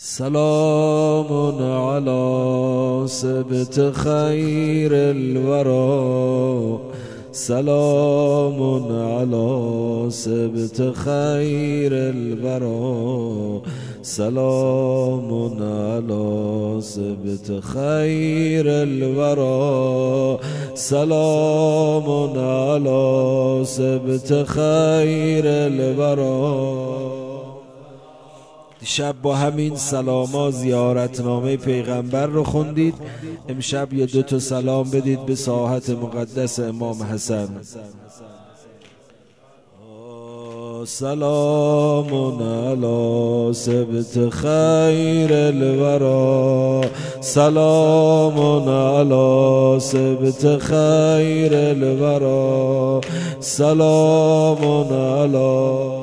سلام على سبت خير الورى، سلام على سبت خير الورى، سلام على سبت خير الورى، سلام على سبت خير الورى. شب با همین سلاما زیارتنامه پیغمبر رو خوندید. امشب یه 2 تا سلام بدید به ساحت مقدس امام حسن. سلام علی سبت خیر الورى، سلام علی سبت خیر الورى، سلام علی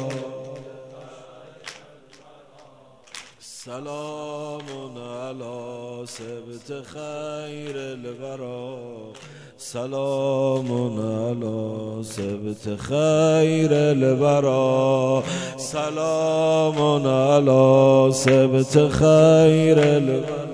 سلام على سبت خير الورى، سلام على سبت خير الورى، سلام على سبت خير الورى.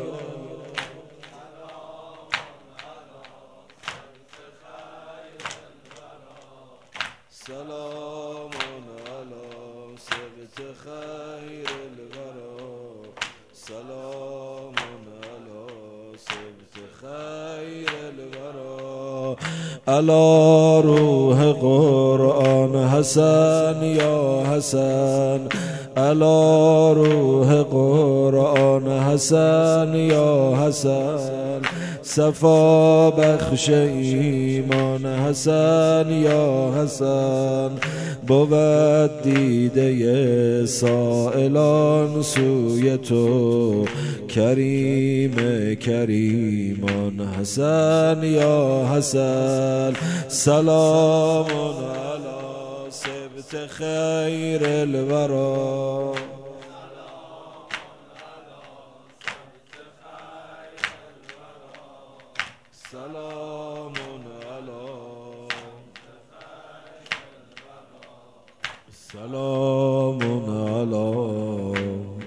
سلام على سبت خير الورى، سلام على سبت خير الورى. على روح قرآن حسن یا حسن، على روح قرآن حسن یا حسن، صفا بخش ایمان حسن یا حسن، بود دیده سائلان سوی تو، کریم کریمان حسن یا حسن، سلام علی سبت خیر الورى. سلام علی سلام علی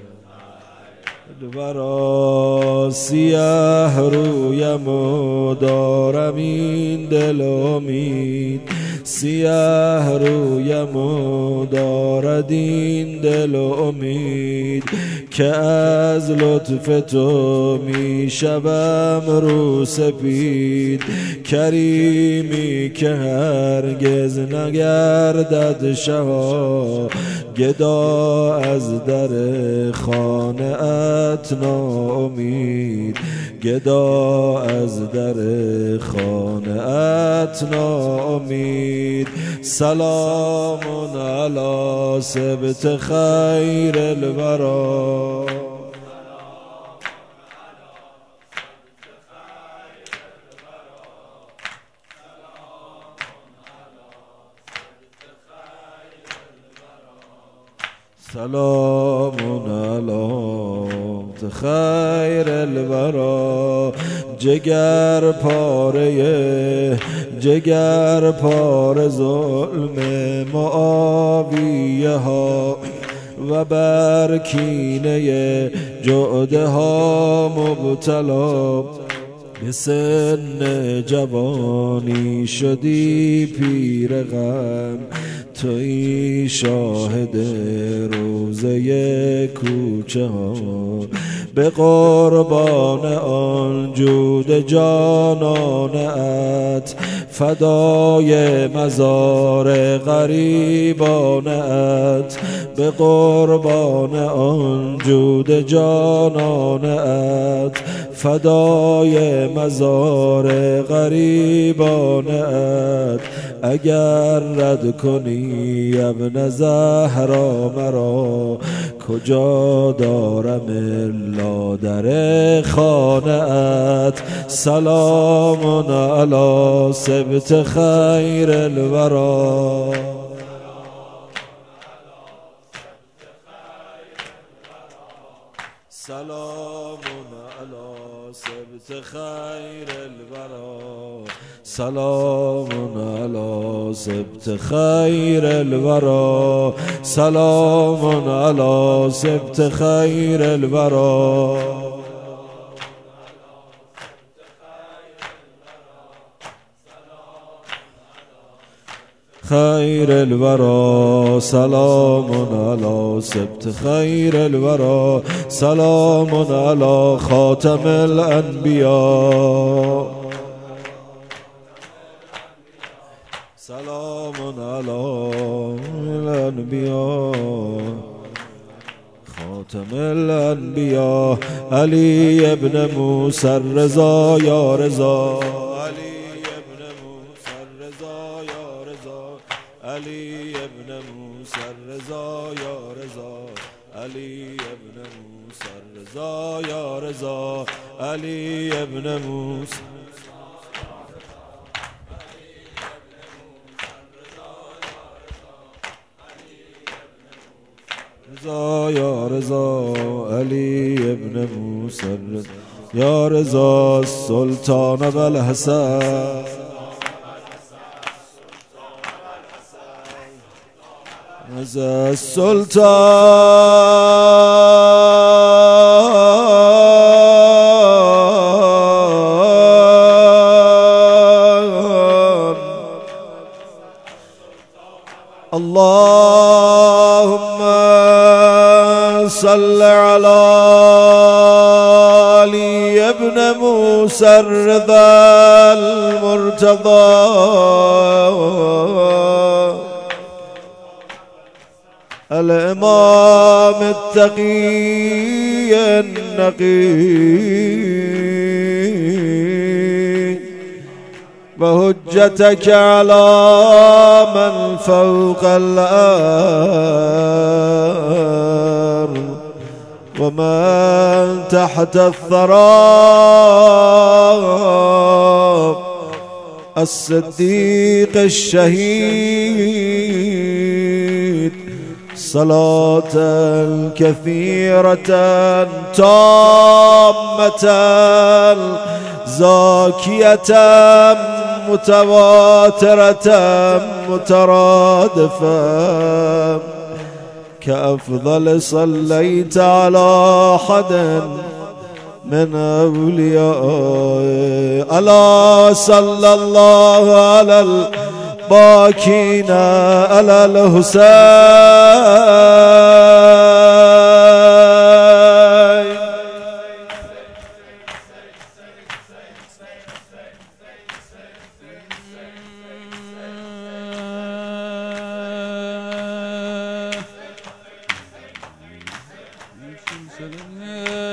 الورى. سیاه رویم و دارم این دل امید، سیاه رویم و دارد این دل امید، که از لطف تو می شوم رو سپید، کریمی که هرگز نگردد شها، گدا از در خانه ات ناامید، گدا از در خانه ات ناامید. سلام علی سبت خیر الورى، سلام علی خیر الورى. جگر پاره ظلم معاویه ها، و بر کینه جعده ها مبتلا، به سن جوانی شدی پیر غم، تویی شاهد روزه کوچه ها، به قربان آن جود جانانت، فدای مزار غریبانت، به قربان آن جود جانانت، فدای مزار غریبانت. اگر رد کنی ابن زهرا مرا، کجا دارم الا در خانه ات، سلام علی سبت خیر الورى. سلام على سبت خير الورى سلام على سبت خير الورى سلام على سبت خير الورى خير الورى سلام على سبت خير الورى سلام على خاتم الأنبياء سلام على الأنبياء خاتم الأنبياء علي ابن موسى الرضا يا رضا علي ابن موسى الرضا يا رضا علي ابن موسى الرضا يا رضا علي ابن موسى رضا يا رضا علي ابن موسى الرضا يا رضا السلطان والحسن السلطان اللهم صل على علي ابن موسى الرضا المرتضى الإمام التقي النقي وهجتك على من فوق الأرض ومن تحت الثرى الصديق الشهيد صلاة كثيرة تامة زاكية متواترة مترادفة كأفضل صليت على أحد من أوليائه ألا صلى الله على الباكين على الحسين